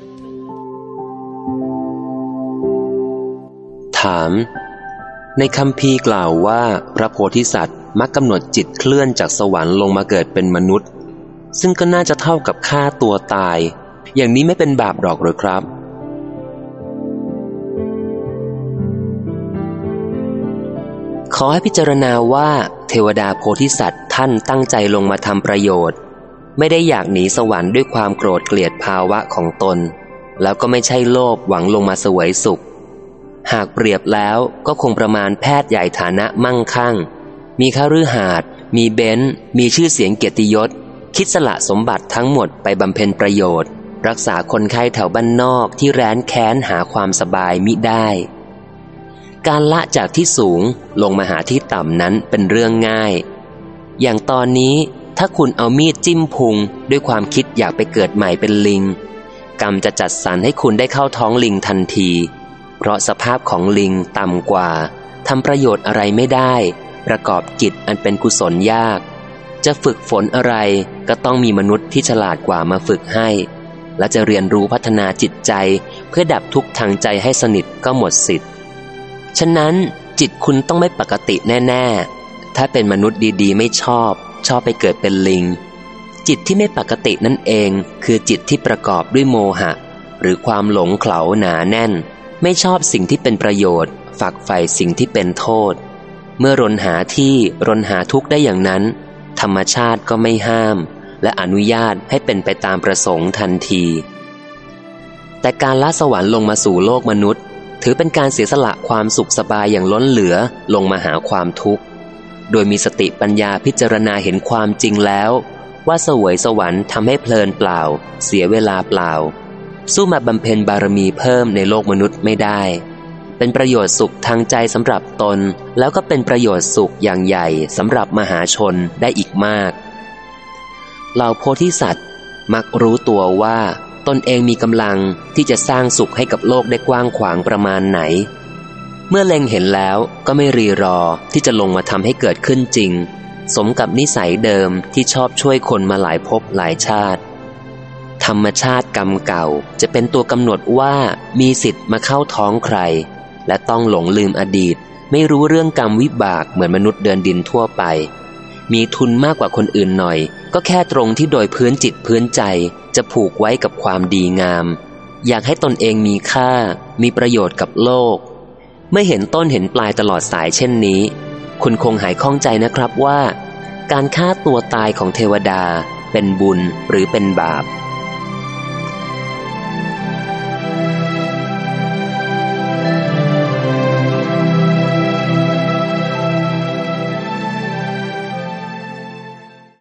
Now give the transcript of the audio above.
ถามในคัมภีร์กล่าวว่าพระโพธิสัตว์มักกำหนดจิตเคลื่อนจากสวรรค์ลงมาเกิดเป็นมนุษย์ซึ่งก็น่าจะเท่ากับฆ่าตัวตายอย่างนี้ไม่เป็นบาปหรอกหรือครับขอให้พิจารณาว่าเทวดาโพธิสัตว์ท่านตั้งใจลงมาทำประโยชน์ไม่ได้อยากหนีสวรรค์ด้วยความโกรธเกลียดภาวะของตนแล้วก็ไม่ใช่โลภหวังลงมาเสวยสุขหากเปรียบแล้วก็คงประมาณแพทย์ใหญ่ฐานะมั่งคั่งมีคฤหาสน์มีเบนซ์มีชื่อเสียงเกียรติยศคิดสละสมบัติทั้งหมดไปบำเพ็ญประโยชน์รักษาคนไข้แถวบ้านนอกที่แร้นแค้นหาความสบายมิได้การละจากที่สูงลงมาหาที่ต่ำนั้นเป็นเรื่องง่ายอย่างตอนนี้ถ้าคุณเอามีดจิ้มพุงด้วยความคิดอยากไปเกิดใหม่เป็นลิงกรรมจะจัดสรรให้คุณได้เข้าท้องลิงทันทีเพราะสภาพของลิงต่ำกว่าทำประโยชน์อะไรไม่ได้ประกอบจิตอันเป็นกุศลยากจะฝึกฝนอะไรก็ต้องมีมนุษย์ที่ฉลาดกว่ามาฝึกให้และจะเรียนรู้พัฒนาจิตใจเพื่อดับทุกข์ทางใจให้สนิทก็หมดสิทธิ์ฉะนั้นจิตคุณต้องไม่ปกติแน่ๆถ้าเป็นมนุษย์ดีๆไม่ชอบไปเกิดเป็นลิงจิตที่ไม่ปกตินั่นเองคือจิตที่ประกอบด้วยโมหะหรือความหลงเขลาหนาแน่นไม่ชอบสิ่งที่เป็นประโยชน์ฝักใฝ่สิ่งที่เป็นโทษเมื่อรนหาที่รนหาทุกข์ได้อย่างนั้นธรรมชาติก็ไม่ห้ามและอนุญาตให้เป็นไปตามประสงค์ทันทีแต่การละสวรรค์ลงมาสู่โลกมนุษย์ถือเป็นการเสียสละความสุขสบายอย่างล้นเหลือลงมาหาความทุกข์โดยมีสติปัญญาพิจารณาเห็นความจริงแล้วว่าเสวยสวรรค์ทำให้เพลินเปล่าเสียเวลาเปล่าสู้มาบำเพ็ญบารมีเพิ่มในโลกมนุษย์ไม่ได้เป็นประโยชน์สุขทางใจสำหรับตนแล้วก็เป็นประโยชน์สุขอย่างใหญ่สำหรับมหาชนได้อีกมากเหล่าโพธิสัตว์มักรู้ตัวว่าตนเองมีกำลังที่จะสร้างสุขให้กับโลกได้กว้างขวางประมาณไหนเมื่อเล็งเห็นแล้วก็ไม่รีรอที่จะลงมาทำให้เกิดขึ้นจริงสมกับนิสัยเดิมที่ชอบช่วยคนมาหลายภพหลายชาติธรรมชาติกรรมเก่าจะเป็นตัวกำหนดว่ามีสิทธิ์มาเข้าท้องใครและต้องหลงลืมอดีตไม่รู้เรื่องกรรมวิบากเหมือนมนุษย์เดินดินทั่วไปมีทุนมากกว่าคนอื่นหน่อยก็แค่ตรงที่โดยพื้นจิตพื้นใจจะผูกไว้กับความดีงามอยากให้ตนเองมีค่ามีประโยชน์กับโลกเมื่อเห็นต้นเห็นปลายตลอดสายเช่นนี้คุณคงหายข้องใจนะครับว่าการฆ่าตัวตายของเทวดาเป็นบุญหรือเป็นบาป